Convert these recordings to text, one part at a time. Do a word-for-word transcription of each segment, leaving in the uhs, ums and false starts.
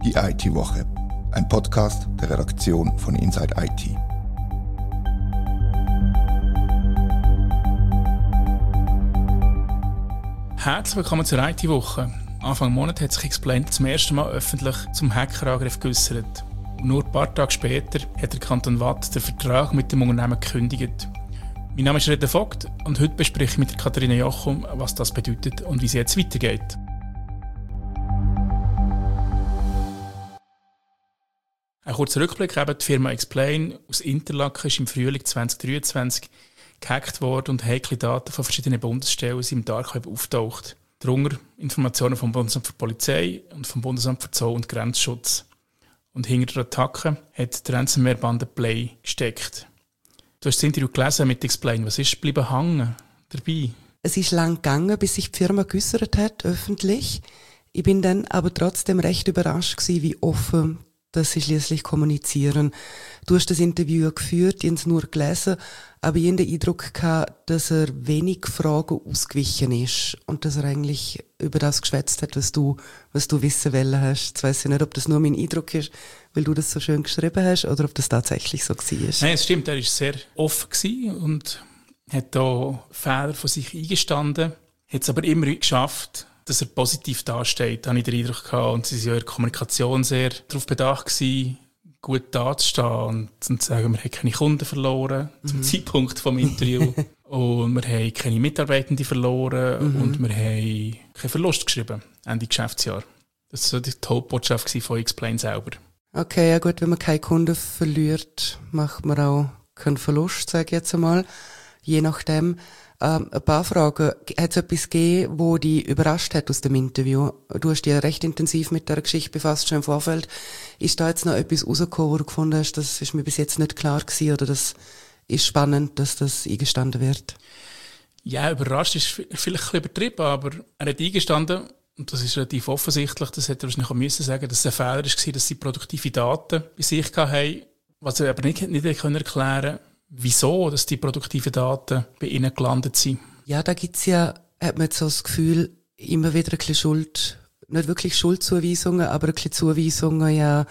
Die I T-Woche, ein Podcast der Redaktion von Inside I T. Herzlich willkommen zur I T-Woche. Anfang Monat hat sich Explain zum ersten Mal öffentlich zum Hackerangriff geäussert. Und nur ein paar Tage später hat der Kanton Waadt den Vertrag mit dem Unternehmen gekündigt. Mein Name ist Reda Vogt und heute bespreche ich mit Katharina Jochum, was das bedeutet und wie es jetzt weitergeht. Ein kurzer Rückblick: eben die Firma Explain aus Interlaken ist im Frühling zwanzig dreiundzwanzig gehackt worden und heikle Daten von verschiedenen Bundesstellen sind im Dark Web auftaucht. Darunter Informationen vom Bundesamt für Polizei und vom Bundesamt für Zoll- und Grenzschutz. Und hinter der Attacke hat die Ransomware-Bande Play gesteckt. Du hast das Interview gelesen mit Explain. Was ist geblieben hängen dabei? Es ist lang gegangen, bis sich die Firma geäussert hat, öffentlich. Ich bin dann aber trotzdem recht überrascht gewesen, wie offen dass sie schließlich kommunizieren. Du hast das Interview geführt, ich habe es nur gelesen, aber ich hatte den Eindruck gehabt, dass er wenig Fragen ausgewichen ist und dass er eigentlich über das geschwätzt hat, was du, was du wissen wollen hast. Jetzt weiss ich nicht, ob das nur mein Eindruck ist, weil du das so schön geschrieben hast, oder ob das tatsächlich so war. Nein, es stimmt, er war sehr offen und hat da Fehler von sich eingestanden, hat es aber immer geschafft, dass er positiv dasteht, habe ich den Eindruck gehabt. Und sie waren ja in der Kommunikation sehr darauf bedacht gewesen, gut dazustehen und, und zu sagen, wir haben keine Kunden verloren mhm. zum Zeitpunkt des Interviews. Und wir haben keine Mitarbeitenden verloren mhm. und wir haben keinen Verlust geschrieben, Ende Geschäftsjahr. Das war so die Hauptbotschaft von Explain selber. Okay, ja gut, wenn man keine Kunden verliert, macht man auch keinen Verlust, sage ich jetzt einmal. Je nachdem. Ähm, ein paar Fragen. Hat es etwas gegeben, wo dich überrascht hat aus dem Interview? Du hast dich ja recht intensiv mit dieser Geschichte befasst, schon im Vorfeld. Ist da jetzt noch etwas rausgekommen, wo du gefunden hast, das ist mir bis jetzt nicht klar gewesen, oder das ist spannend, dass das eingestanden wird? Ja, überrascht ist vielleicht ein bisschen übertrieben, aber er hat eingestanden, und das ist relativ offensichtlich, das hätte er wahrscheinlich auch müssen sagen, dass es ein Fehler war, dass sie produktive Daten bei sich hatten, was er aber nicht, nicht erklären konnte, wieso dass die produktiven Daten bei ihnen gelandet sind. Ja, da gibt's ja, hat man jetzt so das Gefühl, immer wieder ein bisschen Schuld, nicht wirklich Schuldzuweisungen, aber ein bisschen Zuweisungen, ja,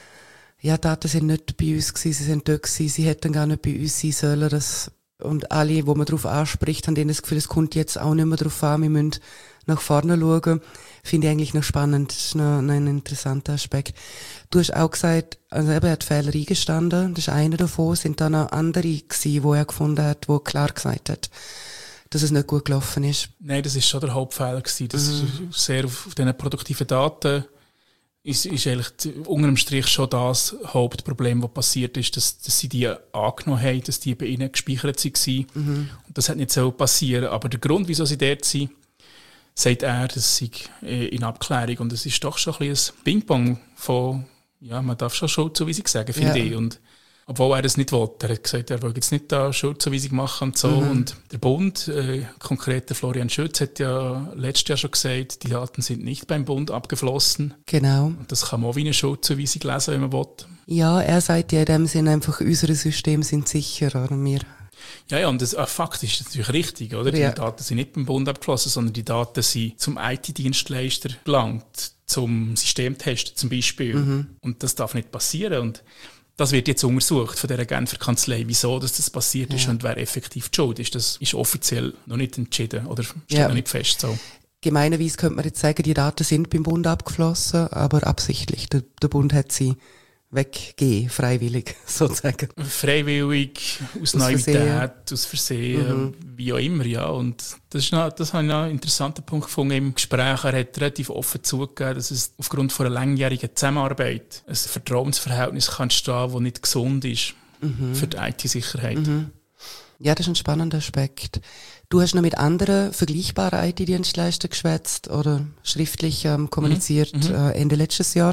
ja, Daten sind nicht bei uns gewesen, sie sind dort gewesen, sie hätten gar nicht bei uns sein sollen, das, und alle, wo man darauf anspricht, haben denen das Gefühl, es kommt jetzt auch nicht mehr darauf an, wir müssen nach vorne schauen. Finde ich eigentlich noch spannend, das ist noch, noch ein interessanter Aspekt. Du hast auch gesagt, also eben, er hat Fehler eingestanden, das ist einer davon, sind dann noch andere gewesen, wo er gefunden hat, wo klar gesagt hat, dass es nicht gut gelaufen ist. Nein, das ist schon der Hauptfehler gewesen, das mhm. ist sehr auf diesen produktiven Daten ist, ist eigentlich unter dem Strich schon das Hauptproblem, was passiert ist, dass, dass sie die angenommen haben, dass die bei ihnen gespeichert waren. Mhm. Und das hat nicht so passieren, aber der Grund, wieso sie dort sind, sagt er, das sei in Abklärung. Und es ist doch schon ein bisschen ein Ping-Pong von, ja, man darf schon Schuldzuweisung sagen, finde ja. ich. Und obwohl er das nicht will. Er hat gesagt, er will jetzt nicht da Schuldzuweisung machen und so. Mhm. Und der Bund, äh, konkret der Florian Schütz, hat ja letztes Jahr schon gesagt, die Daten sind nicht beim Bund abgeflossen. Genau. Und das kann man auch wie eine Schuldzuweisung lesen, wenn man will. Ja, er sagt ja in dem Sinn einfach, unsere Systeme sind sicher, oder wir. Ja, ja, und das, äh, Fakt ist natürlich richtig, oder? Die ja. Daten sind nicht beim Bund abgeflossen, sondern die Daten sind zum I T-Dienstleister gelangt, zum Systemtesten zum Beispiel. Mhm. Und das darf nicht passieren. Und das wird jetzt untersucht von dieser Genfer Kanzlei, wieso dass das passiert ist ja. und wer effektiv die Schuld ist. Das ist offiziell noch nicht entschieden oder steht ja. noch nicht fest. So. Gemeinerweise könnte man jetzt sagen, die Daten sind beim Bund abgeflossen, aber absichtlich. Der, der Bund hat sie weggehen, freiwillig, sozusagen. Freiwillig, aus, aus Naivität, Versehen. aus Versehen, mhm. wie auch immer, ja. Und das ist noch, das habe ich noch einen interessanten Punkt gefunden im Gespräch. Er hat relativ offen zugegeben, dass es aufgrund von einer langjährigen Zusammenarbeit ein Vertrauensverhältnis kann entstehen, das nicht gesund ist mhm. für die I T-Sicherheit. Mhm. Ja, das ist ein spannender Aspekt. Du hast noch mit anderen vergleichbaren I T-Dienstleistern geschwätzt oder schriftlich ähm, kommuniziert mhm. äh, Ende letztes Jahr.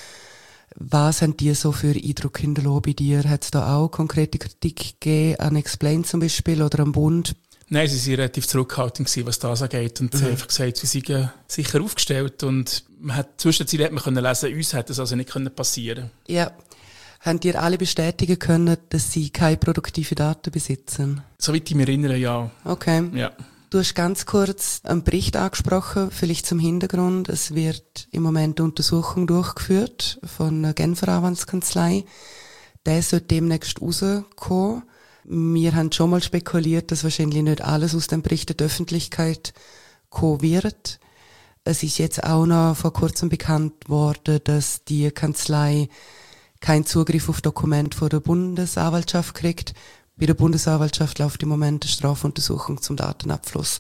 Was haben die so für Eindruck hinterlassen bei dir? Hat es da auch konkrete Kritik gegeben an Explain zum Beispiel oder am Bund? Nein, sie waren relativ zurückhaltend, was das angeht. Und mhm. sie haben einfach gesagt, sie seien sicher aufgestellt. Und man hat, zwischenzeitlich hat man können lesen, uns hätte das also nicht passieren können. Ja. Haben dir alle bestätigen können, dass sie keine produktiven Daten besitzen? Soweit ich mich erinnere, ja. Okay. Ja. Du hast ganz kurz einen Bericht angesprochen, vielleicht zum Hintergrund. Es wird im Moment eine Untersuchung durchgeführt von der Genfer Anwaltskanzlei. Der sollte demnächst rauskommen. Wir haben schon mal spekuliert, dass wahrscheinlich nicht alles aus dem Bericht in die Öffentlichkeit kommen wird. Es ist jetzt auch noch vor kurzem bekannt worden, dass die Kanzlei keinen Zugriff auf Dokumente von der Bundesanwaltschaft kriegt. Bei der Bundesanwaltschaft läuft im Moment eine Strafuntersuchung zum Datenabfluss.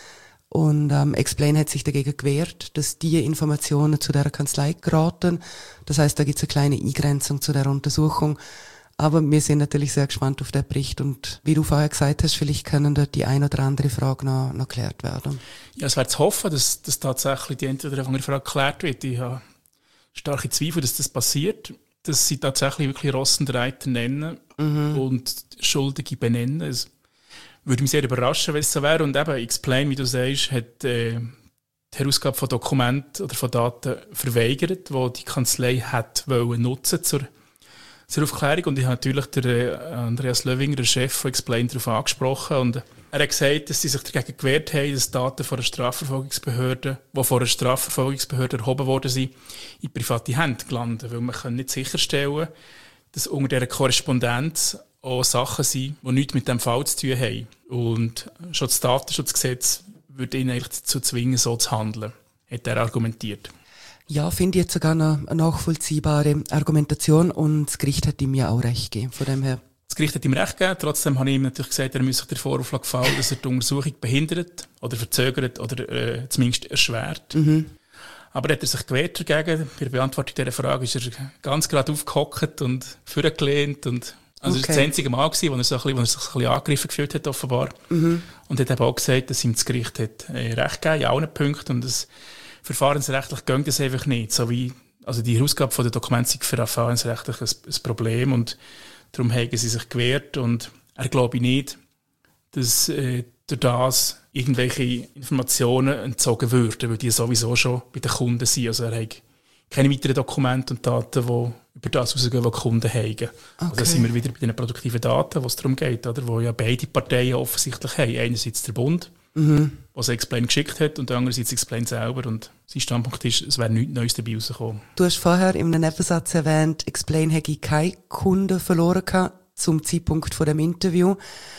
Und ähm, Explain hat sich dagegen gewehrt, dass die Informationen zu der Kanzlei geraten. Das heißt, da gibt es eine kleine Eingrenzung zu der Untersuchung. Aber wir sind natürlich sehr gespannt auf den Bericht. Und wie du vorher gesagt hast, vielleicht können dort die ein oder andere Frage noch, noch geklärt werden. Ja, es wäre zu hoffen, dass, dass tatsächlich die eine oder andere Frage geklärt wird. Ich habe starke Zweifel, dass das passiert. Dass sie tatsächlich wirklich Ross und Reiter nennen mhm. und Schuldige benennen. Es würde mich sehr überraschen, wenn es so wäre. Und eben, Explain, wie du sagst, hat äh, die Herausgabe von Dokumenten oder von Daten verweigert, die die Kanzlei hat wollen nutzen zur, zur Aufklärung. Und ich habe natürlich den äh, Andreas Löwinger, der Chef von Explain, darauf angesprochen. Und er hat gesagt, dass sie sich dagegen gewehrt haben, dass Daten von einer Strafverfolgungsbehörde, die von einer Strafverfolgungsbehörde erhoben worden sind, in private Hände gelandet. Weil man kann nicht sicherstellen, dass unter dieser Korrespondenz auch Sachen sind, die nichts mit dem Fall zu tun haben. Und schon das Datenschutzgesetz würde ihn eigentlich dazu zwingen, so zu handeln, hat er argumentiert. Ja, finde ich jetzt sogar eine nachvollziehbare Argumentation und das Gericht hat ihm ja auch recht gegeben, von dem her. Das Gericht hat ihm recht gegeben, trotzdem habe ich ihm natürlich gesagt, er müsse sich der Vorwurf gefallen, dass er die Untersuchung behindert oder verzögert oder äh, zumindest erschwert. Mhm. Aber hat er sich gewehrt dagegen. Bei der Beantwortung dieser Frage ist er ganz gerade aufgehockt und vorgelehnt. Und also okay. Das war das einzige Mal, gewesen, wo er, so ein bisschen, wo er sich ein bisschen angegriffen gefühlt hat, offenbar. Mhm. Und hat eben auch gesagt, dass ihm das Gericht hat, äh, recht gegeben in allen Punkten. Und das verfahrensrechtlich geht das einfach nicht. So wie, also die Herausgabe von den Dokumenten ist für verfahrensrechtlich ein, ein Problem. Und darum haben sie sich gewehrt. Und er glaube nicht, dass äh, durch das irgendwelche Informationen entzogen würden, weil die sowieso schon bei den Kunden sind. Also er hat keine weiteren Dokumente und Daten, die über das rausgehen, was die Kunden haben. Okay. Also da sind wir wieder bei den produktiven Daten, wo es darum geht, oder? Wo ja beide Parteien offensichtlich haben. Einerseits der Bund, mhm. was Explain geschickt hat, und andererseits Explain selber. Und sein Standpunkt ist, es wäre nichts Neues dabei rausgekommen. Du hast vorher in einem Nebensatz erwähnt, Explain hätte keine Kunden verloren gehabt zum Zeitpunkt von dem Interview.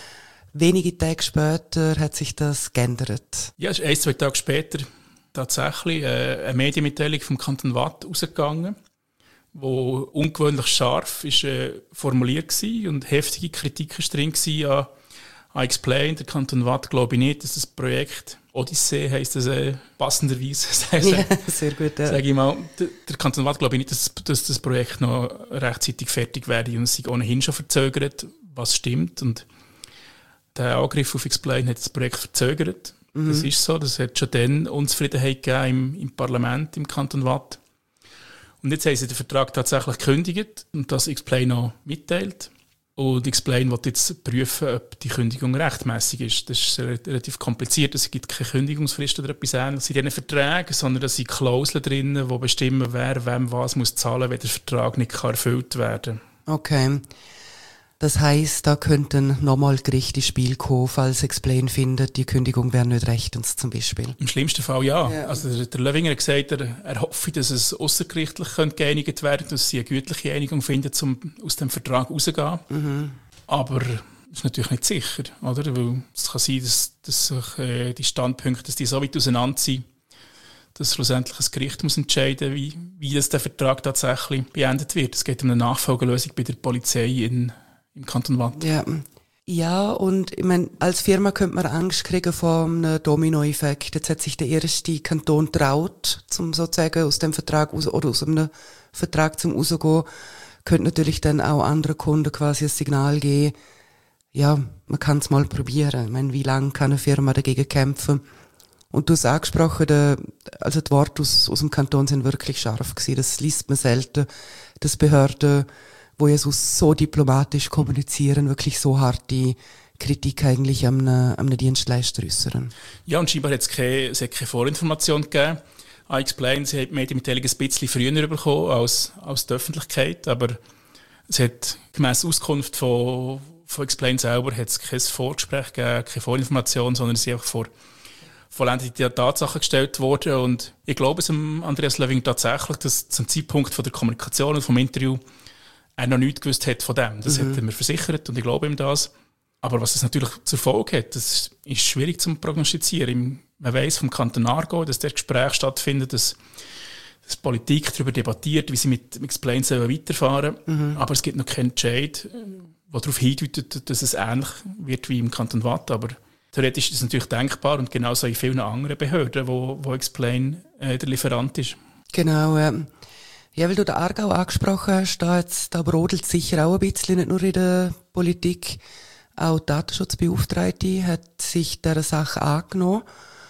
Wenige Tage später hat sich das geändert. Ja, es ist ein, zwei Tage später tatsächlich äh, eine Medienmitteilung vom Kanton Waadt rausgegangen, wo ungewöhnlich scharf ist, äh, formuliert war und heftige Kritik ist drin war an, an Explain. Der Kanton Waadt glaube ich nicht, dass das Projekt Odyssee heisst das äh, passenderweise. Ja, sehr gut, ja. Sage ich mal, der, der Kanton Waadt glaube ich nicht, dass, dass das Projekt noch rechtzeitig fertig werde und es sich ohnehin schon verzögert, was stimmt. Und der Angriff auf Explain hat das Projekt verzögert. Mhm. Das ist so. Das hat schon dann Unzufriedenheit gegeben im, im Parlament, im Kanton Waadt. Und jetzt haben sie den Vertrag tatsächlich gekündigt und das Explain auch mitteilt. Und Explain will jetzt prüfen, ob die Kündigung rechtmäßig ist. Das ist relativ kompliziert. Es gibt keine Kündigungsfrist oder etwas ähnliches in diesen Verträgen, sondern es sind Klauseln drin, die bestimmen, wer wem was muss zahlen, wenn der Vertrag nicht erfüllt werden kann. Okay. Das heisst, da könnten nochmal Gerichte ins Spiel kommen, falls Explain findet, die Kündigung wäre nicht rechtens zum Beispiel. Im schlimmsten Fall ja. ja. Also der, der Löwinger hat gesagt, er, er hoffe, dass es außergerichtlich geeinigt werden könnte, dass sie eine gütliche Einigung finden, um aus dem Vertrag rauszugehen. Mhm. Aber das ist natürlich nicht sicher, oder? Weil es kann sein, dass, dass sich äh, die Standpunkte, dass die so weit auseinander sind, dass schlussendlich ein Gericht muss entscheiden, wie, wie das der Vertrag tatsächlich beendet wird. Es geht um eine Nachfolgelösung bei der Polizei in im Kanton Waadt. Ja. Ja, und ich meine, als Firma könnte man Angst kriegen vor einem Dominoeffekt. Jetzt hat sich der erste Kanton traut, zum sozusagen aus dem Vertrag raus, oder aus einem Vertrag zum rausgehen, könnte natürlich dann auch anderen Kunden quasi ein Signal geben, ja, man kann es mal probieren. Ich meine, wie lange kann eine Firma dagegen kämpfen? Und du hast angesprochen, der, also die Worte aus, aus dem Kanton sind wirklich scharf gewesen. Das liest man selten, dass Behörden, wo ja so, so diplomatisch kommunizieren, wirklich so harte Kritik eigentlich an einem, an einem Dienstleister äußern. Ja, und scheinbar hat es keine, es hat keine Vorinformation gegeben. I Explain, sie hat die Medienmitteilung ein bisschen früher bekommen als, als die Öffentlichkeit, aber es hat gemäss Auskunft von, von Explain selber hat es kein Vorgespräch gegeben, keine Vorinformation, sondern es sind einfach vor vollendete Tatsachen gestellt worden. Und ich glaube es Andreas Löwing tatsächlich, dass zum Zeitpunkt von der Kommunikation und vom Interview er noch nichts gewusst hat von dem. Das mhm. hat er mir versichert und ich glaube ihm das. Aber was es natürlich zur Folge hat, das ist schwierig zu prognostizieren. Man weiss vom Kanton Aargau, dass der Gespräch stattfindet, dass, dass Politik darüber debattiert, wie sie mit Explain weiterfahren sollen. Mhm. Aber es gibt noch keinen Entscheid, der darauf hindeutet, dass es ähnlich wird wie im Kanton Waadt. Aber theoretisch ist das natürlich denkbar und genauso in vielen anderen Behörden, wo, wo Explain äh, der Lieferant ist. Genau, ähm. Ja, weil du den Aargau angesprochen hast, da, jetzt, da brodelt es sicher auch ein bisschen, nicht nur in der Politik. Auch die Datenschutzbeauftragte hat sich dieser Sache angenommen.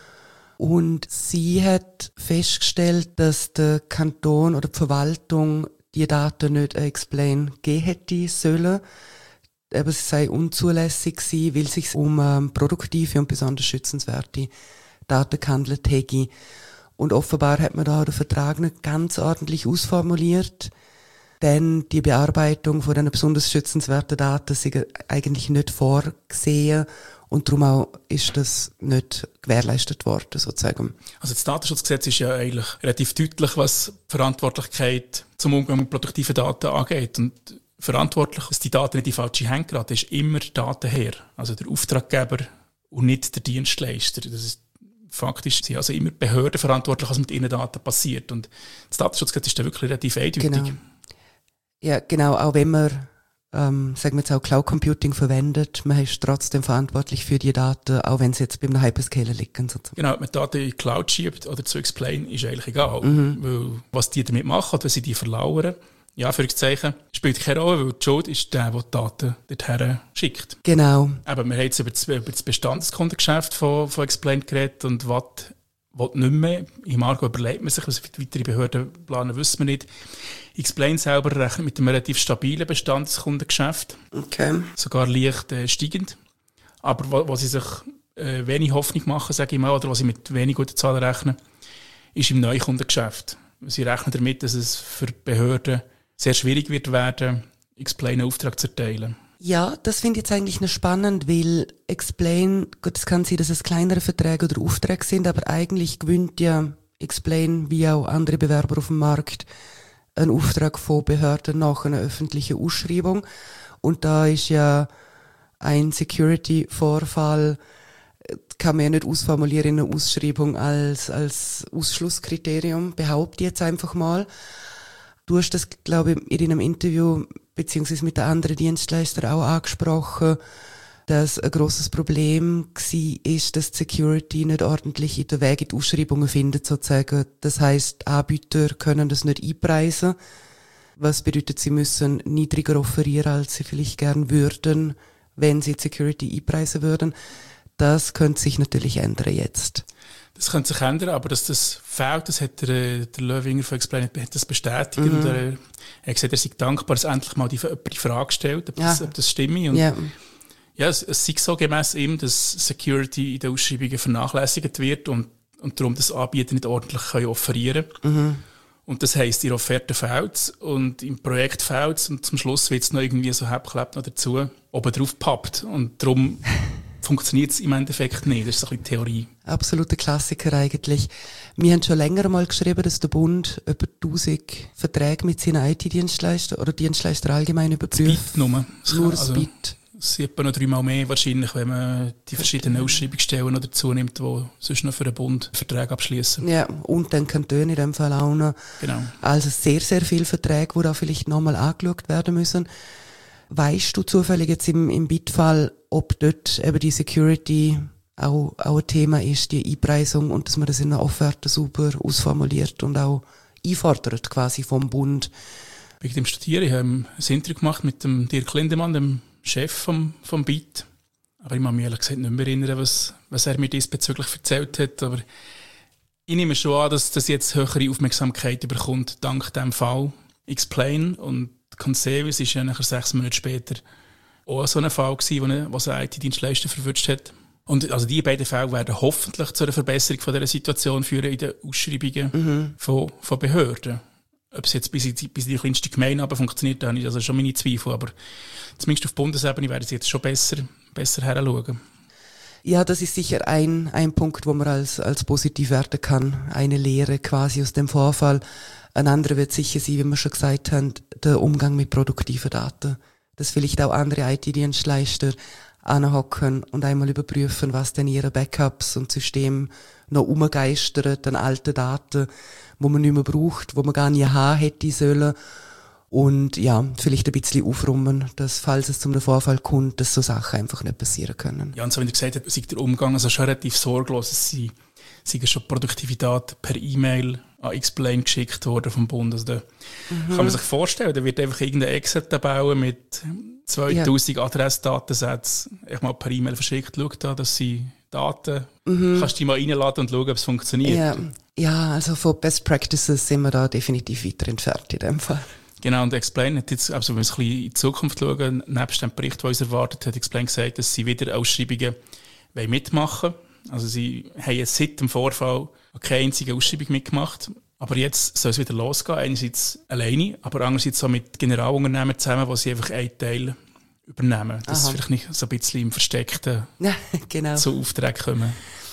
Und sie hat festgestellt, dass der Kanton oder die Verwaltung die Daten nicht an Explain geben hätte sollen. Aber es sei unzulässig gewesen, weil es sich um ähm, produktive und besonders schützenswerte Daten gehandelt hätte. Und offenbar hat man da den Vertrag nicht ganz ordentlich ausformuliert, denn die Bearbeitung von diesen besonders schützenswerten Daten ist eigentlich nicht vorgesehen und darum auch ist das nicht gewährleistet worden, sozusagen. Also das Datenschutzgesetz ist ja eigentlich relativ deutlich, was Verantwortlichkeit zum Umgang mit produktiven Daten angeht. Und verantwortlich, dass die Daten nicht in die falsche Hände geraten, ist immer der Datenherr, also der Auftraggeber und nicht der Dienstleister. Das ist faktisch sind also immer Behörden verantwortlich, was mit ihren Daten passiert. Und das Datenschutzgesetz ist da wirklich relativ eindeutig. Genau. Ja, genau. Auch wenn man, ähm, sagen wir jetzt auch Cloud Computing verwendet, man ist trotzdem verantwortlich für die Daten, auch wenn sie jetzt beim Hyperscaler liegen. Sozusagen. Genau, ob man Daten in die Cloud schiebt oder zu Explain, ist eigentlich egal. Mhm. Weil was die damit machen, oder wenn sie die verlauern, ja, für Zeichen spielt keine Rolle, weil die Schuld ist der, der die Daten dorthin schickt. Genau. Aber wir haben jetzt über das, über das Bestandskundengeschäft von, von Explain geredet und was will nicht mehr. Im Aargau überlegt man sich, was weitere Behörden planen, wissen wir nicht. Explain selber rechnet mit einem relativ stabilen Bestandskundengeschäft. Okay. Sogar leicht äh, steigend. Aber wo, wo sie sich äh, wenig Hoffnung machen, sage ich mal, oder was sie mit wenig guten Zahlen rechnen, ist im Neukundengeschäft. Sie rechnen damit, dass es für Behörden sehr schwierig wird werden, Explain einen Auftrag zu erteilen. Ja, das finde ich jetzt eigentlich noch spannend, weil Explain, gut, es kann sein, dass es kleinere Verträge oder Aufträge sind, aber eigentlich gewinnt ja Explain, wie auch andere Bewerber auf dem Markt, einen Auftrag von Behörden nach einer öffentlichen Ausschreibung. Und da ist ja ein Security-Vorfall, kann man ja nicht ausformulieren in einer Ausschreibung als, als Ausschlusskriterium, behaupte ich jetzt einfach mal. Du hast das, glaube ich, in einem Interview beziehungsweise mit den anderen Dienstleistern auch angesprochen, dass ein grosses Problem war, ist, dass die Security nicht ordentlich in den Weg in die Ausschreibungen findet, sozusagen. Das heisst, Anbieter können das nicht einpreisen, was bedeutet, sie müssen niedriger offerieren, als sie vielleicht gern würden, wenn sie die Security einpreisen würden. Das könnte sich natürlich ändern jetzt. Das könnte sich ändern, aber dass das fehlt, das hat der, der Löwinger von Explain hat das bestätigt. Mhm. Und er, er hat gesagt, er sei dankbar, dass endlich mal die, die Frage stellt, ob, ja. das, ob das stimme. Und ja, ja es, es sei so gemäss ihm, dass Security in den Ausschreibungen vernachlässigt wird und, und darum das Anbieter nicht ordentlich können offerieren können. Mhm. Und das heisst, in der Offerte fehlt es und im Projekt fehlt es und zum Schluss wird es noch irgendwie so halbklebt noch dazu oben drauf gepappt. Und darum funktioniert es im Endeffekt nicht. Das ist so ein bisschen Theorie. Absoluter Klassiker eigentlich. Wir haben schon länger mal geschrieben, dass der Bund etwa tausend Verträge mit seinen I T-Dienstleistern oder Dienstleistern allgemein überprüft. Das Bit nur. Nur das also, Bit. Es sind etwa noch dreimal mehr wahrscheinlich, wenn man die verschiedenen Ausschreibungsstellen noch dazu nimmt, die sonst noch für den Bund Verträge abschließen. Ja, und dann Kantone in dem Fall auch noch. Genau. Also sehr, sehr viele Verträge, die da vielleicht nochmal angeschaut werden müssen. Weißt du zufällig jetzt im, im Bitfall, ob dort eben die Security auch, auch ein Thema ist, die Einpreisung, und dass man das in einer Offerte super ausformuliert und auch einfordert quasi vom Bund? Wegen dem Studieren, ich habe ein Interview gemacht mit dem Dirk Lindemann, dem Chef vom, vom B I T. Aber ich kann mich ehrlich gesagt nicht mehr erinnern, was, was er mir diesbezüglich erzählt hat. Aber ich nehme schon an, dass das jetzt höhere Aufmerksamkeit bekommt, dank dem Fall Explain. Und Conservice ist ja nachher sechs Monate später auch so ein Fall gewesen, wo ein I T-Dienstleister verwünscht hat. Und also die beiden Fälle werden hoffentlich zu einer Verbesserung von dieser Situation führen in den Ausschreibungen mhm. von, von Behörden. Ob es jetzt bis in die, bis in die kleinste Gemeinde aber funktioniert, da habe ich also schon meine Zweifel. Aber zumindest auf Bundesebene werden sie jetzt schon besser, besser heranschauen. Ja, das ist sicher ein, ein Punkt, wo man als, als positiv werten kann. Eine Lehre quasi aus dem Vorfall. Ein anderer wird sicher sein, wie wir schon gesagt haben, der Umgang mit produktiven Daten. Dass vielleicht auch andere I T-Dienstleister anhocken und einmal überprüfen, was denn ihre Backups und Systeme noch umgeistern an alten Daten, wo man nicht mehr braucht, wo man gar nie haben hätte sollen. Und ja, vielleicht ein bisschen aufräumen, dass, falls es zu einem Vorfall kommt, dass so Sachen einfach nicht passieren können. Ja, und so wie du gesagt hast, ist der Umgang also schon relativ sorglos. Es sind, sind schon Produktivität per E-Mail an Explain geschickt worden vom Bund. Also da mhm. kann man sich vorstellen, da wird einfach irgendeine Excel-Tabelle mit zweitausend ja. Adressdatensätzen echt mal per E-Mail verschickt. Schau da, dass sie Daten, mhm. kannst du die mal reinladen und schauen, ob es funktioniert. Ja. ja, also von Best Practices sind wir da definitiv weiter entfernt in dem Fall. Genau, und Explain hat jetzt, also wenn wir ein bisschen in die Zukunft schauen, nebst dem Bericht, der uns erwartet, hat Explain gesagt, dass sie wieder Ausschreibungen mitmachen wollen. Also sie haben jetzt seit dem Vorfall keine einzige Ausschreibung mitgemacht. Aber jetzt soll es wieder losgehen. Einerseits alleine, aber andererseits auch mit Generalunternehmern zusammen, wo sie einfach einen Teil übernehmen. Dass sie vielleicht nicht so ein bisschen im Versteckten ja, genau. zu Aufträgen kommen.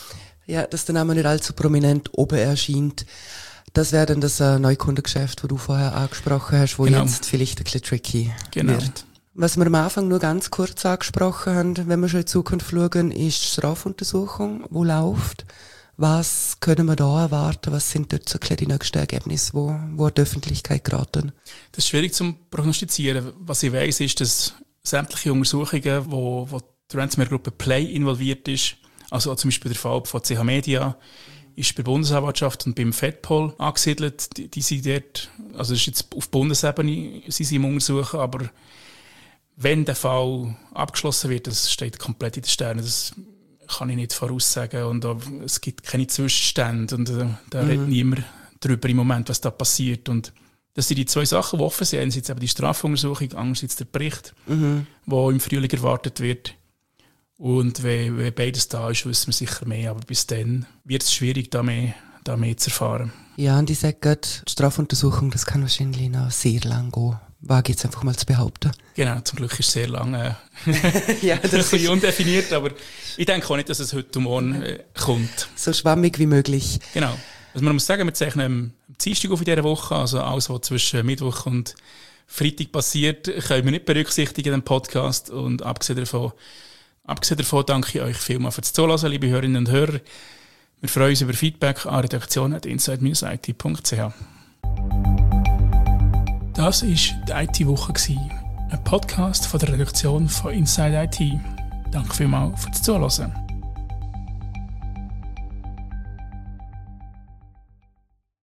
Ja, dass der Name nicht allzu prominent oben erscheint. Das wäre dann das äh, Neukundengeschäft, das du vorher angesprochen hast, wo genau. jetzt vielleicht ein bisschen tricky genau. wird. Was wir am Anfang nur ganz kurz angesprochen haben, wenn wir schon in die Zukunft schauen, ist die Strafuntersuchung, die läuft. Was können wir da erwarten? Was sind dort so die nächsten Ergebnisse, wo, wo die Öffentlichkeit geraten? Das ist schwierig zu prognostizieren. Was ich weiss, ist, dass sämtliche Untersuchungen, wo, wo die Ransomware-Gruppe Play involviert ist, also zum Beispiel der Fall von C H Media, ist bei der Bundesanwaltschaft und beim FedPol angesiedelt. Die, die sind dort, also das ist jetzt auf Bundesebene, sie sind im Untersuchen, aber wenn der Fall abgeschlossen wird, das steht komplett in den Sternen, das kann ich nicht voraussagen und auch, es gibt keine Zwischenstände und äh, da mhm. redet niemand darüber im Moment, was da passiert. Und das sind die zwei Sachen, die offen sind. Einerseits eben die Strafuntersuchung, andererseits der Bericht, mhm. der im Frühling erwartet wird. Und wenn, wenn beides da ist, wissen wir sicher mehr. Aber bis dann wird es schwierig, da mehr, da mehr zu erfahren. Ja, und ich sage gerade, die Strafuntersuchung, das kann wahrscheinlich noch sehr lang gehen. Wage jetzt einfach mal zu behaupten. Genau, zum Glück ist es sehr lange äh, ja, das ein bisschen undefiniert, aber ich denke auch nicht, dass es heute morgen äh, kommt. So schwammig wie möglich. Genau. Also man muss sagen, wir zeichnen am Dienstag auf in dieser Woche, also alles, was zwischen Mittwoch und Freitag passiert, können wir nicht berücksichtigen im Podcast. Und abgesehen davon, abgesehen davon danke ich euch vielmals fürs Zuhören, liebe Hörerinnen und Hörer. Wir freuen uns über Feedback an redaktion at inside dash i t punkt c h. Das war die I T-Woche, ein Podcast von der Redaktion von Inside I T. Danke vielmals fürs Zuhören.